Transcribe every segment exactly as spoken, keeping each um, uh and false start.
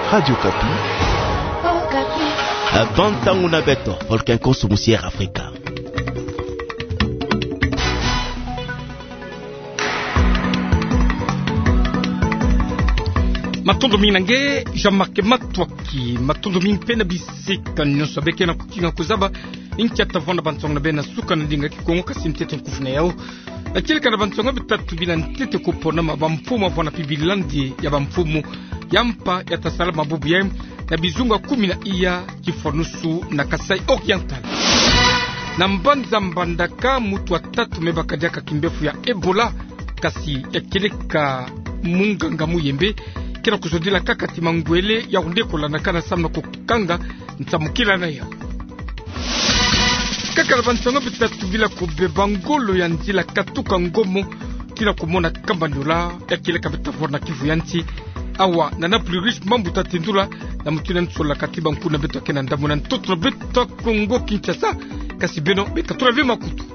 Radio Kapi. Oh, Kapi. Bantangu na beto, volcan consumusière Africa. Matondo minange Jean-Marc Matwaki matondo minpena bisika nyonso beke na kukinga kuzaba inkyata vona bantsonga bena suka na dinga kikongo kasimtete nkufuna yao akile kana bantsonga bitatu bila ntete kupona mabamfumo vona pibilandi ya bamfumo yampa yatasala mabubu yem na bizunga kumi na iya kifonusu na Kasai Oriental na mbanza mbandaka mutu watatu mebakadiaka kimbefu ya Ebola kasi yakileka munganga muyembe kina kusodila kakati mangwele ya undeko na kana samna kukanga ntamukila na ya kakala bansonga bitatu bila kubeba ngolo ya nzila katuka ngomo kina kumona kambandola ya kile kabitavor na Kivu yanti awa na na plus riche mambu tatindula na mutuna nsola katiba nkuna beto kena ndamu na ntoto beto Kongo Kinshasa kasi beno bekatura vima kutu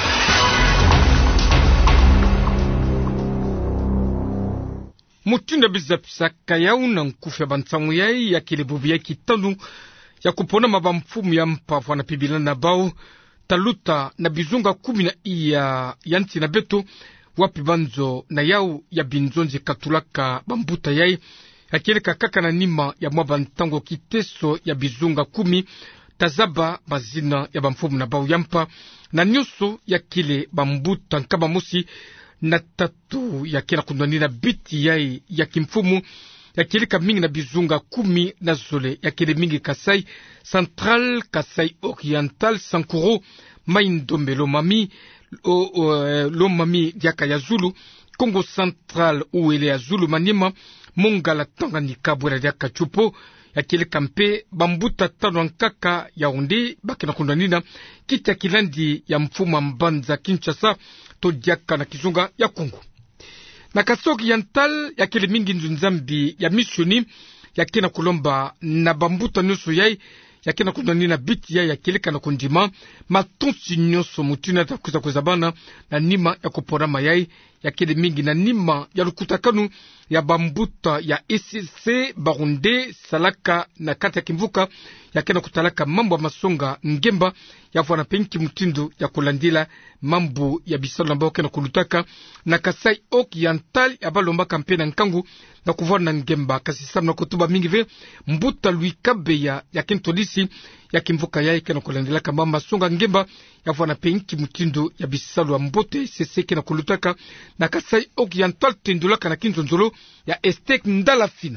Mutunda bizapisa kayauna nkufe bantsamu yai ya kilebubi ya kitanu ya kupona mabamfumu ya mpavu na pibila na bao taluta na bizunga kumi na iya yanti na beto wapi banzo na yau ya binzonzi katulaka bambuta yai ya kileka kaka na nima ya mwabantango kiteso ya bizunga kumi tazaba bazina ya bamfumu na bao yampa na nyoso ya kile bambuta nkaba musi na tatu ya kila kundwanina biti yai ya kimfumu ya kilika mingi na bizunga kumi na zole ya kile mingi Kasai Central, Kasai Oriental, Sankuro, Maindombe, Lomami, o, o, Lomami diaka ya Zulu, Kongo Central uele ya Zulu Manima, Mongala Tanganyika bwela diaka Chupo, ya kile kampe bambuta tano nkaka ya undi baki na kundwanina kiti ya kilandi ya mfuma mbanza Kinshasa to diaka na kizunga ya Kongo. Na Kasai Oriental ya kile mingi nzunzambi ya misioni ya kina kulomba na bambuta nyuso yai ya kina kundwanina biti yai ya kilika na kundima matonsi nyoso mutina ta kuza kuzabana na nima ya kupora mayai ya kile mingi na nima ya lukutakanu ya bambuta ya E C C Barunde Salaka na kati ya kimvuka ya kena kutalaka mambo ya masonga ngemba ya vwana penki mutindo ya kulandila mambo ya bisalo ambao kena kulutaka na Kasai Oriental ya balomba kampena nkangu na kuvwana ngemba kasi samu na kutuba mingi ve mbuta lui kabeya ya kentolisi ya kimvuka ya kena kulandila kamba masonga ngemba ya vwana penki mutindo ya bisalo mbote sese kena kulutaka na Kasai Oriental tendulaka na kinzonzolo ya Estek Ndalafina.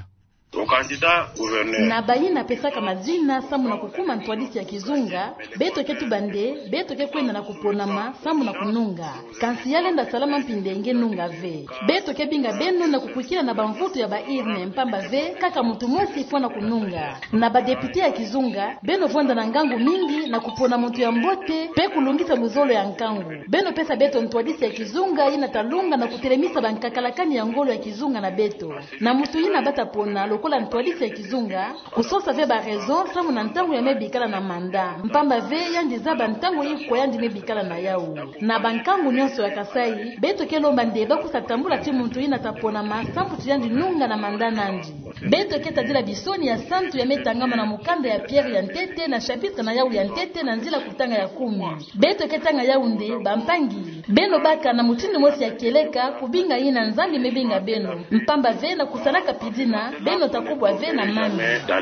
Na bayi na pesaka mazina samu na kukuma ntwadisi ya kizunga beto ketu bande beto ke kwenda na kuponama samu na kununga kansi yale nda salama mpindenge nunga ve beto ke binga beno na kukukila na bamvuto ya bairne mpamba ve kaka mtu mwesi ifo na kununga na badepite ya kizunga beno vonda na ngangu mingi na kupona mtu ya mbote pe kulungisa muzolo ya nkangu beno pesa beto ntwadisi ya kizunga ina talunga na kutelemisa bankakalakani ya ngolo ya kizunga na beto na mtu ina bata pona lokola ntwadisi ya kizunga kusosa ve ba raison samu na ntango ya mebikala na manda mpamba ve yandi za bantango yiko yandi mebikala na yau na bankangu nyonso ya Kasai beto ke lomba ndeba kusatambula ti muntu ina tapona masampu ti yandi nunga na manda nandi beto ke tadila bisoni ya santu ya metangama na mukanda ya Pierre ya ntete na chapitre na yau ya ntete na nzila kutanga ya kumi beto ke tanga yau nde bampangi beno baka na mutindi mosi ya keleka kubinga ina nzambi mebinga beno mpamba ve na kusalaka pidina beno takubwa ve na mami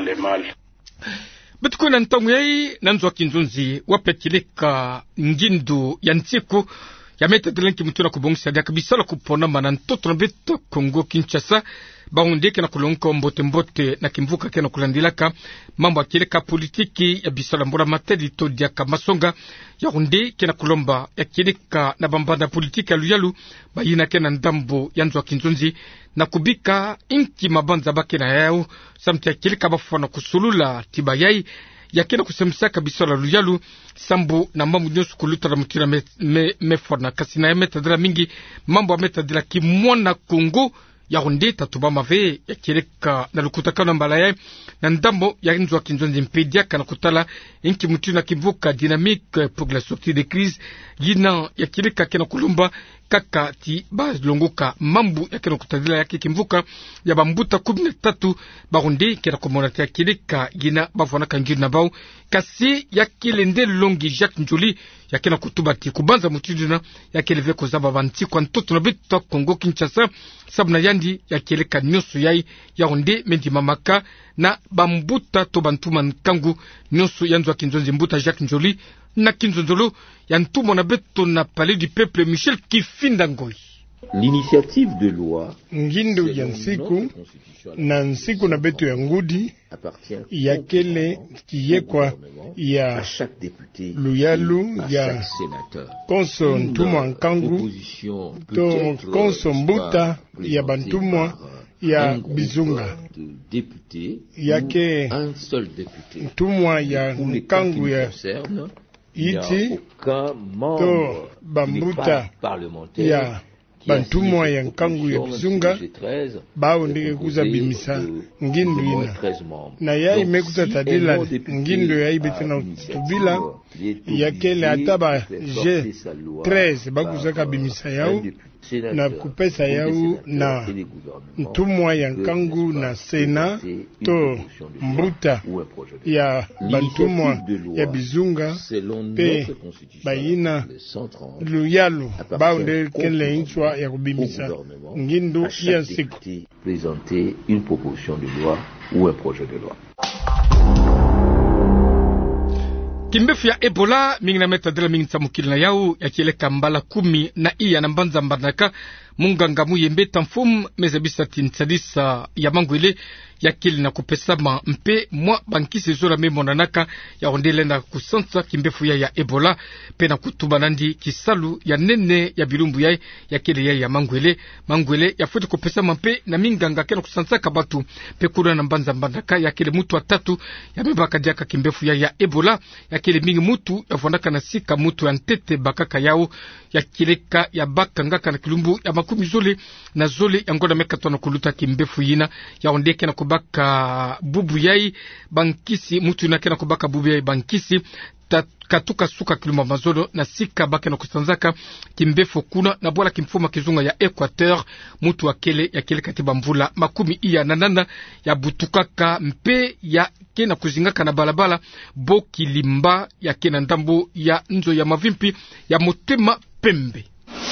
betuko na ntangu yai nanzo kinzunzi wapetileka ngindu ya ntsiku ya meta dilenki mutuna kubongisa dia kabisa la kupona mana ntoto na beto Kongo Kinshasa baunde kena kulonko mbote mbote na kimvuka kena kulandilaka mambo akileka politiki ya bisala mbora matedi to dia kamasonga ya unde kena kulomba ya kileka na bambanda politiki ya luyalu bayina kena ndambo yanzo kinzunzi na kubika inki mabanza bake na yao samti ya kileka bafana kusulula tibayai ya kena kusemsaka bisala luyalu sambu na mambo nyosu kuluta la mutira me, me, mefona kasina ya metadila mingi mambo ya metadila kimwana Kongo ya hunde tatuba mave ya kireka na lukutakana mbalaye na ndambo ya nzwa kinzonzi mpediaka na kutala inki mutuna kivuka dynamique pour la sortie de crise yina ya kireka kena kulumba kaka ti balongoka mambu yakena kutadila yake kimvuka ya bambuta kumi na tatu barundi kena komonati ya kilika gina bavwana kanjiri na bao kasi yakile nde longi Jacques Njoli yakena kutubati kubanza mutuduna yakeleve kozaba banti kwa ntoto na bitu Kongo Kinshasa sabuna yandi yakeleka nyoso yai yaonde mendi mamaka na bambuta to bantuma nkangu nyoso yanzwa kinzonzi mbuta Jacques Njoli na kinzonzolo yantumo na beto na palais du peuple Michel Kifinda Ngoi. L'initiative de loi ngindo ya nsiku na nsiku na beto ya ngudi ya kele kiyekwa ya luyalu ya konso ntumwa nkangu to konso mbuta ya bantumwa ya bizunga yake ntumwa ya nkangu ya iti to bambuta ya bantumwa ya nkangu ya bizunga bao ndike kuza bimisa ngindu ina na ya imekuza tadila ngindu ya ibetena tubila ya kele ataba G treize bakuzaka bimisa yao na kupesa yao na ntumwa ya nkangu na sena to mbuta ya bantumwa ya bizunga pe bayina luyalu bao nde kele inchwa ya kubimisa ngindu ya siku présenter une proposition de loi ou un projet de loi. Kimbefu ya Ebola mingi na meta dela mingi tsamukili na yao ya kiele kambala kumi na iya na mbanza mbanaka munganga muyembe tamfum mezabisa tinsadisa ya mangwele ya kili na kupesama mpe mwa bankisi zola me monanaka ya ondele na kusansa kimbefu ya ya Ebola pe na kutuba nandi kisalu ya nene ya bilumbu ya ya kili ya ya mangwele mangwele ya futi kupesama mpe na minganga kena kusansa kabatu pe kuna na mbanza mbanaka ya kili mutu watatu ya mebaka diaka kimbefu ya ya Ebola ya kili mingi mutu ya fondaka na sika mutu ya ntete bakaka yao ya kileka ya baka ngaka na kilumbu ya makumi zole na zole ya ngoda meka na kuluta kimbefu yina ya ondeke na kubaka bubu yai bankisi mutu na kena kubaka bubu yai bankisi katuka suka kiluma mazolo na sika bake na kustanzaka kimbefu kuna na bwala kimfuma kizunga ya Equateur mutu wakele ya kele katiba mvula makumi iya nanana ya butukaka mpe ya kena kuzingaka na balabala boki limba ya kena ndambo ya nzo ya mavimpi ya motema pembe.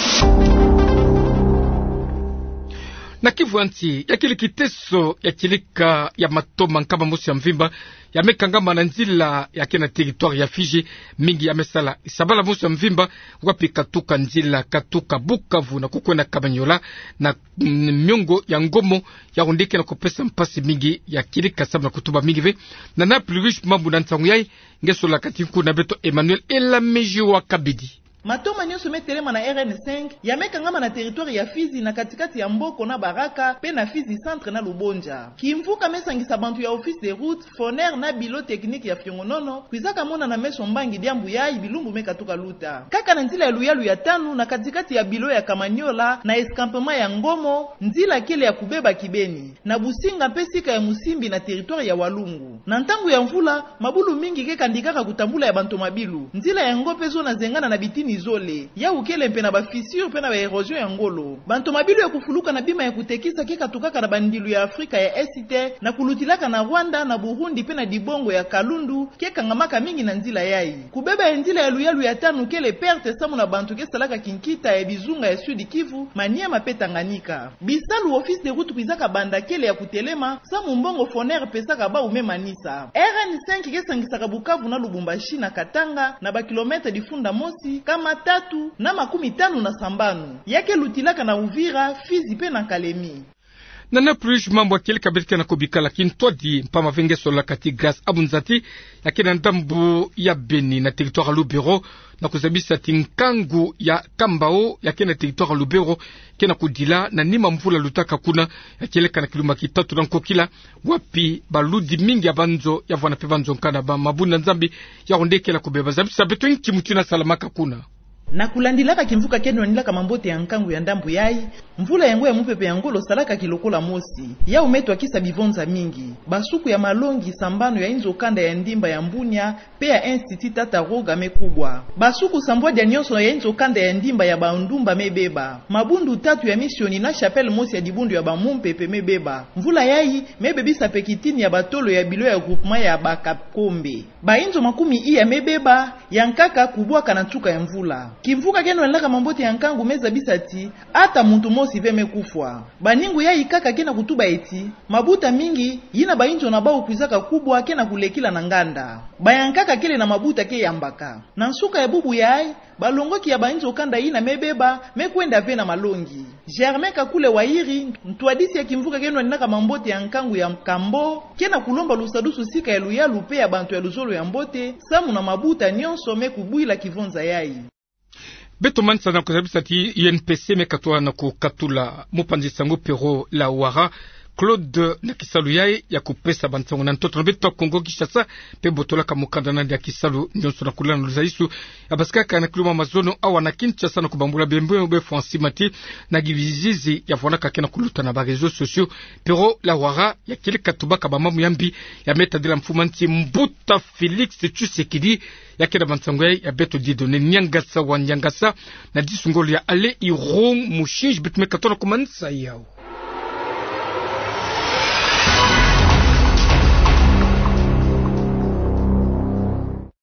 Na Kivu anti ya kile kiteso ya kilika ya matoma nkaba mosi ya mvimba ya mekangama na nzila ya kena territoire ya Fiji mingi ya mesala sabala mosi ya mvimba wapi katuka nzila katuka Bukavu na kukwenda Kabanyola na miongo ya ngomo ya ondeke na kupesa mpasi mingi ya kilika sabna kutuba mingi ve na na plus riche mambu na ntangu yai ngeso la katiku na beto Emmanuel Elameji wa Kabidi. Matoma nyonso metelema na R N cinq yamekangama na territoire ya Fizi na katikati ya Mboko na Baraka pe na Fizi centre na Lubonja. Kimvuka mesangisa bantu ya office de route Foner na bilo technique ya Fiongonono kwizaka mona na meso mbangi diambu ya bilumbu mekatuka luta. Kaka na nzila ya luyalu ya tanu na katikati ya bilo ya Kamanyola na escampement ya Ngomo nzila kile ya kubeba Kibeni na Businga pe sika ya Musimbi na territoire ya Walungu. Na ntangu ya mvula mabulu mingi ke kandikaka kutambula ya bantu mabilu. Nzila ya Ngope zo na zengana na bitini izole ya ukele mpe na ba fissure mpe na ba erosion ya ngolo bantu mabilu ya kufuluka na bima ya kutekisa keka tukaka na bandilu ya Afrika ya Esite na kulutilaka na Rwanda na Burundi mpe na dibongo ya Kalundu keka ngamaka mingi na nzila yai kubeba ya nzila ya luyalu ya tanu kele perte samu na bantu ke salaka kinkita ya bizunga ya Sud Kivu Maniema pe Tanganyika bisalu office de route kwizaka banda kele ya kutelema samu mbongo Foner pesaka ba umemanisa R N cinq ke sangisaka Bukavu na Lubumbashi na Katanga na ba kilometre difunda mosi kama tatu na makumi tano na sambanu yake lutilaka na Uvira Fizi pe na Kalemi. Na na plus mambo akili kabirika na kubika lakini twadi mpama venge sola kati Grace Abunzati yake na ndambu ya Beni na territoire Lubero na kuzabisa tinkangu ya Kambao yake na territoire Lubero kena kudila na nima mvula lutaka kuna yakeleka na kiluma kitatu na nkokila wapi baludi mingi ya banzo ya vwana pe banzo nkana ba mabunda nzambi ya ondeke la kubeba zabisa beto inchi mutuna salamaka kuna. na kulandilaka kimvuka keno nilaka mambote ya nkangu ya ndambu yai mvula yango ya mupepe yango losalaka kilokola mosi ya umeto akisa bivonza mingi basuku ya malongi sambano ya inzo kanda ya ndimba ya mbunya pe ya institut tata roga mekubwa basuku sambwa dia nyonso ya inzo kanda ya ndimba ya bandumba mebeba mabundu tatu ya misioni na chapelle mosi ya dibundu ya bamumpepe mebeba mvula yai mebebisa pekitini ya batolo ya bilo ya groupement ya bakakombe ba inzo makumi iya mebeba yankaka kubwaka na tsuka ya mvula kimvuka keno nlaka mambote ya nkangu meza bisati ata muntu mosi veme kufwa baningu ya ikaka kena kutuba eti mabuta mingi yina bainjo na bao kwizaka kubwa kena kulekila na nganda bayankaka kele na mabuta ke yambaka na nsuka ya bubu yai balongoki ya bainjo kanda yina mebeba mekwenda pe na malongi Germain kakule wairi ntwadisi ya kimvuka keno nlaka mambote ya nkangu ya mkambo kena kulomba lusadusu sika ya luya lupe ya bantu ya luzolo ya mbote samu na mabuta nyonso mekubwila kivonza yai Beto mansa na kuzabisa ti U N P C mekatwa na kukatula mupanzi sango pero la wara Claude na kisalu yai ya kupesa bantango na ntoto na beto Kongo Kinshasa pe botola kamukanda na ya kisalu nyonso na kulana luzaisu abaskaka na kuluma mazono awa na Kinshasa na kubambula bembe obe Fransimati na givizizi ya fona kakena kuluta na ba réseaux sociaux pero la wara ya kile katubaka bamamu yambi ya meta de la mfumanti Mbuta Felix Tshisekedi ya keda bantango yai ya beto didone nyangasa wa nyangasa na disungolo ya ale irong mushinj bitme katona kumansa yao